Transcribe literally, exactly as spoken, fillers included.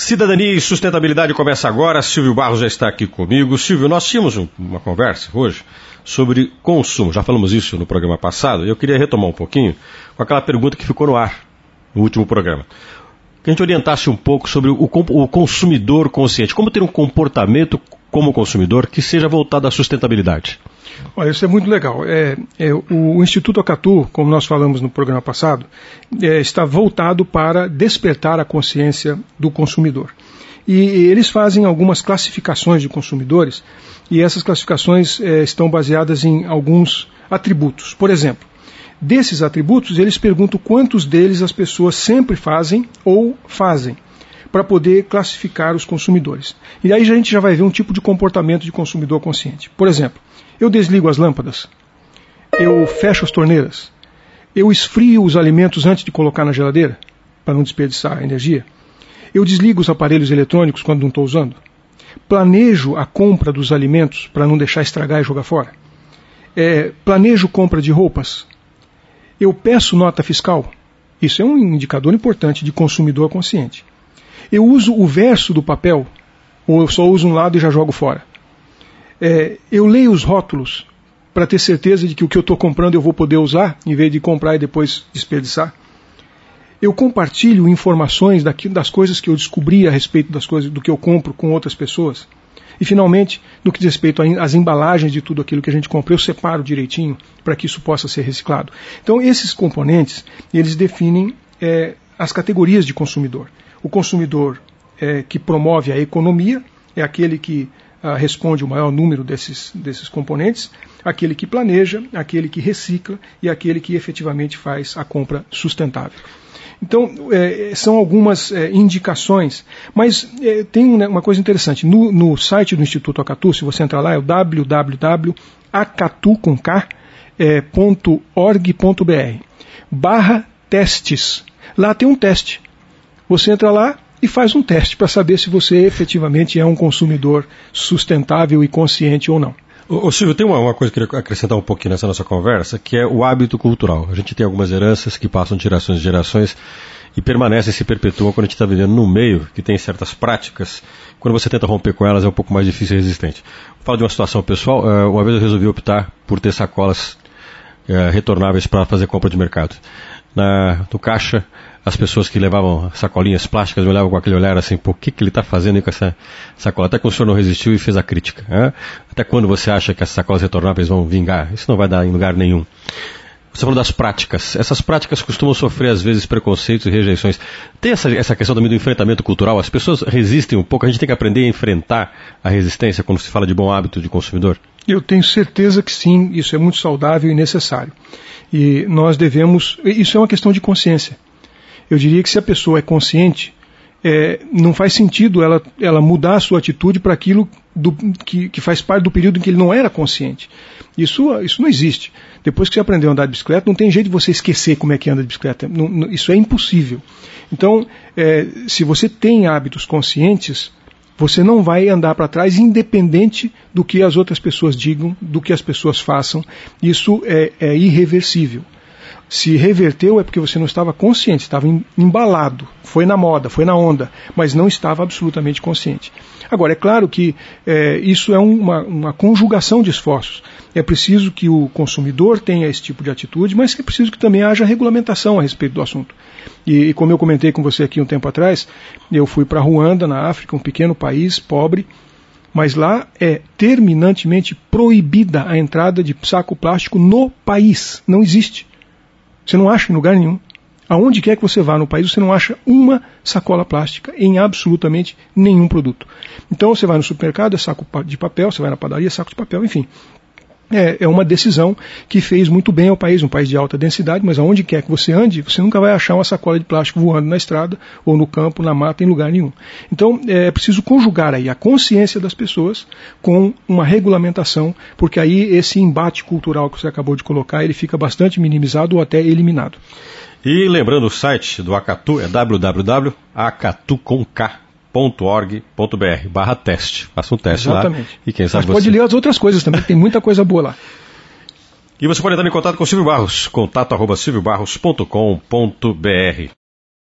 Cidadania e Sustentabilidade começa agora. Silvio Barros já está aqui comigo. Silvio, nós tínhamos uma conversa hoje sobre consumo. Já falamos isso no programa passado. E eu queria retomar um pouquinho com aquela pergunta que ficou no ar no último programa. Que a gente orientasse um pouco sobre o, o consumidor consciente. Como ter um comportamento como consumidor que seja voltado à sustentabilidade. Olha, isso é muito legal. É, é, o, o Instituto Acatu, como nós falamos no programa passado, é, está voltado para despertar a consciência do consumidor. E, e eles fazem algumas classificações de consumidores, e essas classificações é, estão baseadas em alguns atributos. Por exemplo, desses atributos, eles perguntam quantos deles as pessoas sempre fazem ou fazem, para poder classificar os consumidores. E aí a gente já vai ver um tipo de comportamento de consumidor consciente. Por exemplo, eu desligo as lâmpadas, eu fecho as torneiras, eu esfrio os alimentos antes de colocar na geladeira, para não desperdiçar energia, eu desligo os aparelhos eletrônicos quando não estou usando, planejo a compra dos alimentos para não deixar estragar e jogar fora, é, planejo compra de roupas, eu peço nota fiscal. Isso é um indicador importante de consumidor consciente. Eu uso o verso do papel, ou eu só uso um lado e já jogo fora. É, eu leio os rótulos para ter certeza de que o que eu estou comprando eu vou poder usar, em vez de comprar e depois desperdiçar. Eu compartilho informações daqui, das coisas que eu descobri a respeito das coisas, do que eu compro com outras pessoas. E, finalmente, no que diz respeito às embalagens de tudo aquilo que a gente compra, eu separo direitinho para que isso possa ser reciclado. Então, esses componentes, eles definem é, as categorias de consumidor. O consumidor é, que promove a economia é aquele que ah, responde o maior número desses, desses componentes, aquele que planeja, aquele que recicla e aquele que efetivamente faz a compra sustentável. Então, é, são algumas é, indicações, mas é, tem uma coisa interessante. No, no site do Instituto Acatu, se você entrar lá, é o w w w ponto acatu ponto org ponto b r barra testes. Lá tem um teste. Você entra lá e faz um teste para saber se você efetivamente é um consumidor sustentável e consciente ou não. Ô, ô Silvio, tem uma, uma coisa que eu queria acrescentar um pouquinho nessa nossa conversa, que é o hábito cultural. A gente tem algumas heranças que passam de gerações em gerações e permanecem, se perpetuam quando a gente está vivendo num meio que tem certas práticas. Quando você tenta romper com elas é um pouco mais difícil e resistente. Vou falar de uma situação pessoal. Uh, uma vez eu resolvi optar por ter sacolas uh, retornáveis para fazer compra de mercado. Na, no caixa, as pessoas que levavam sacolinhas plásticas me olhavam com aquele olhar assim, pô, o que, que ele está fazendo aí com essa sacola? Até que o senhor não resistiu e fez a crítica. Né? Até quando você acha que essas sacolas retornáveis vão vingar? Isso não vai dar em lugar nenhum. Você falou das práticas. Essas práticas costumam sofrer, às vezes, preconceitos e rejeições. Tem essa, essa questão também do enfrentamento cultural? As pessoas resistem um pouco, a gente tem que aprender a enfrentar a resistência quando se fala de bom hábito de consumidor? Eu tenho certeza que sim, isso é muito saudável e necessário. E nós devemos... Isso é uma questão de consciência. Eu diria que se a pessoa é consciente, é, não faz sentido ela, ela mudar a sua atitude para aquilo do, que, que faz parte do período em que ele não era consciente. Isso, isso não existe. Depois que você aprendeu a andar de bicicleta, não tem jeito de você esquecer como é que anda de bicicleta. Não, não, isso é impossível. Então, é, se você tem hábitos conscientes, você não vai andar para trás independente do que as outras pessoas digam, do que as pessoas façam. Isso é, é irreversível. Se reverteu é porque você não estava consciente, estava embalado, foi na moda, foi na onda, mas não estava absolutamente consciente. Agora, é claro que é, isso é uma, uma conjugação de esforços. É preciso que o consumidor tenha esse tipo de atitude, mas é preciso que também haja regulamentação a respeito do assunto. E, e como eu comentei com você aqui um tempo atrás, eu fui para Ruanda, na África, um pequeno país pobre, mas lá é terminantemente proibida a entrada de saco plástico no país. Não existe. Você não acha em lugar nenhum. Aonde quer que você vá no país, você não acha uma sacola plástica em absolutamente nenhum produto. Então você vai no supermercado, é saco de papel, você vai na padaria, é saco de papel, enfim. É, é uma decisão que fez muito bem ao país, um país de alta densidade, mas aonde quer que você ande, você nunca vai achar uma sacola de plástico voando na estrada, ou no campo, na mata, em lugar nenhum. Então é preciso conjugar aí a consciência das pessoas com uma regulamentação, porque aí esse embate cultural que você acabou de colocar, ele fica bastante minimizado ou até eliminado. E lembrando, o site do Acatu é w w w ponto acatu com k ponto org ponto b r barra teste. Faça um teste. Exatamente. Lá. E quem sabe Mas pode você... ler as outras coisas também, tem muita coisa boa lá. E você pode entrar em contato com o Silvio Barros, contato arroba silvio barros ponto com ponto b r.